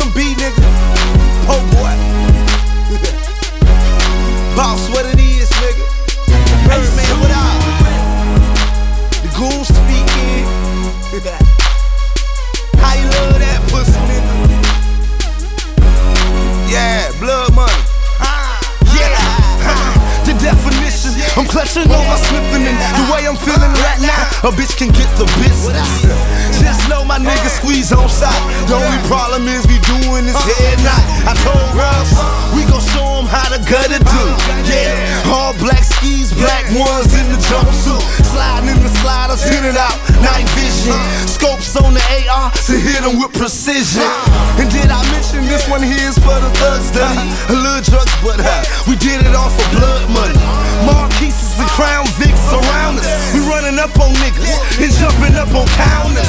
CMB, nigga. Po boy. Boss, what it is, nigga. Hey, man, what up? The goon speaking. How you love that pussy, nigga? Yeah, blood money. The definition, I'm clutching on my slipping, and the way I'm feeling right now, a bitch can get the business. Just know my niggas squeeze on side. The only problem is we doing this head knot. I told Russ, we gon' show them how the gutter do. Yeah, all black skis, black ones in the jumpsuit, sliding in the sliders, hit it out, night vision. Scopes on the AR to hit them with precision. And did I mention this one here is for the thug study? A little drugs, but we did it all for blood money. Marquises and Crown Vics surround us. We running up on niggas and jumping up on counters.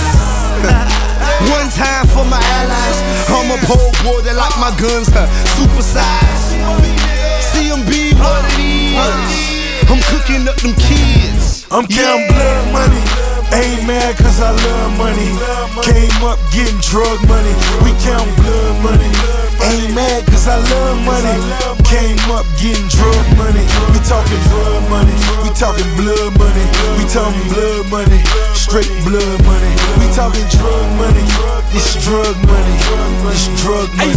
One time for my allies. I'm a pole boy that like my guns super size. CMB, what it is. I'm cooking up them kids. I'm counting blood money. Ain't mad cause I love money. Came up getting drug money. We count blood money. Ain't mad cause I love money. Came up getting drug money. We talking drug money. We talking blood money. We talking blood money. Straight blood money. We talking drug money. It's drug money. It's drug money.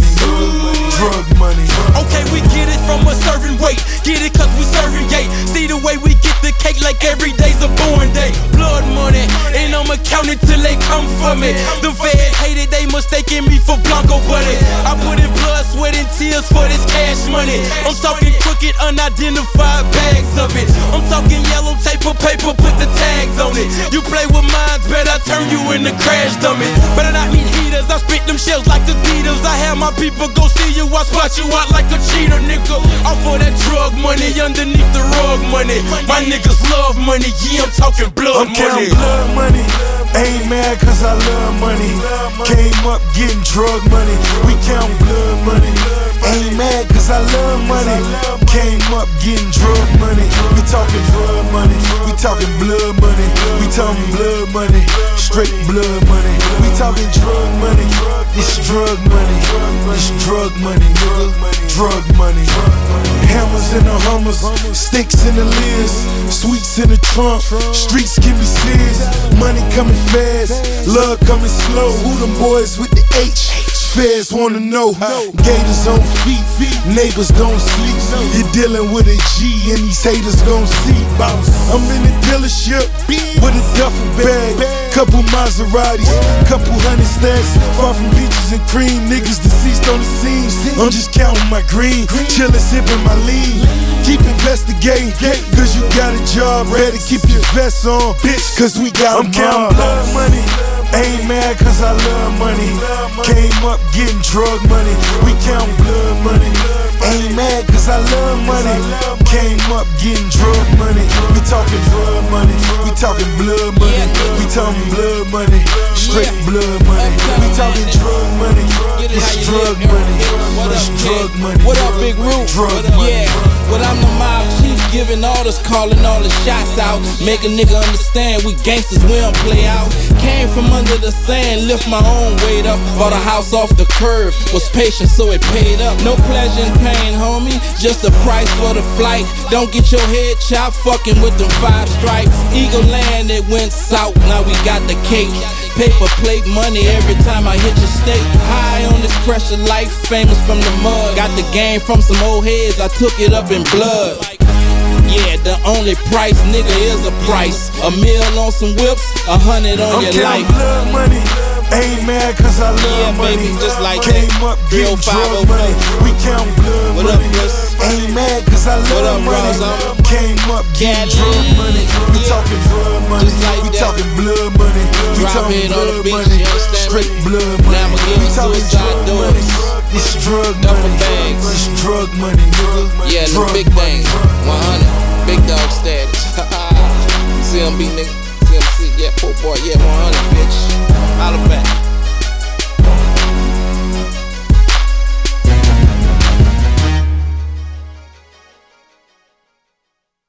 Drug money. Okay, we get it from a certain way. Get it cause we serving yay. See the way we get the cake like every day's a born day. Blood money, and I'ma count it till they come for me. The feds hate it, they mistaking me for Blanco Buddy. I put in blood, sweat, and tears for this cash money. I'm talking crooked, unidentified bags of it. I'm talking yellow tape of paper, put the tags on it. You play with mines, better turn you into crash dummies. Better not meet heaters, I spit them shells like the Beatles. I have my people go see you, I spot you out like a cheater, nigga. Off for that drug money, underneath the rug money. My niggas love money, yeah, I'm talking blood money. I'm counting blood money. Ain't mad cause I love money. Came up getting drug money. We count blood money. Ain't mad cause I love money. Came up getting drug money. We talking drug money. We talking blood money. We talking blood money. Straight blood money. We talking drug money. It's drug money. It's drug money, nigga. Drug money. Hammers in the Hummers, sticks in the lids, sweets in the trunk. Streets give me sears. Money coming fast, love coming slow. Who them boys with the H? Feds wanna know. Gators on feet, neighbors don't sleep. You're dealing with a G and these haters gon' see. I'm in the dealership with a duffel bag, couple Maseratis, couple hundred stacks. Far from peaches and cream, niggas deceased on the scene. I'm just counting my green, chillin' sipping my lean. Keep investigating, cause you got a job. Better keep your vest on, bitch, cause we got I'm counting blood money. Ain't mad cause I love money. Came up getting drug money. We count blood money. Ain't mad cause I love money. Came up getting drug money. We talking drug money. We talking blood money. We talking blood money. Straight blood money. We talking drug money. It's drug money. It's drug money. What up, Big Root? Drug money. Well, I'm the mob chief, giving orders, calling all the shots out. Make a nigga understand we gangsters, we don't play out. Came from under the sand, lift my own weight up. Bought a house off the curve, was patient so it paid up. No pleasure and pain, homie, just a price for the flight. Don't get your head chopped, fucking with them 5 stripes. Eagle Land, it went south, now we got the cake. Paper plate money every time I hit your state. High on this pressure life, famous from the mud. Got the game from some old heads, I took it up in blood. Yeah, the only price, nigga, is a price. A meal on some whips, 100 on your life. Blood money. Ain't mad cause I love money. Baby, just like Came that. up getting drug money. We count blood What money. up, Russ? Ain't mad cause I What love up, money. Ross? Came up getting drug money. We talking drug money. Just like We that. talking blood money. We Drop talking it on the blood beach, money. you understand Straight me? blood money. Now I'ma give We them talking suicide drug doors. money. It's drug Duffel money. bags. It's drug money, nigga. Yeah, the Drug big money. things, 100, big dog status. CMB nigga, CMC, yeah, poor boy, yeah,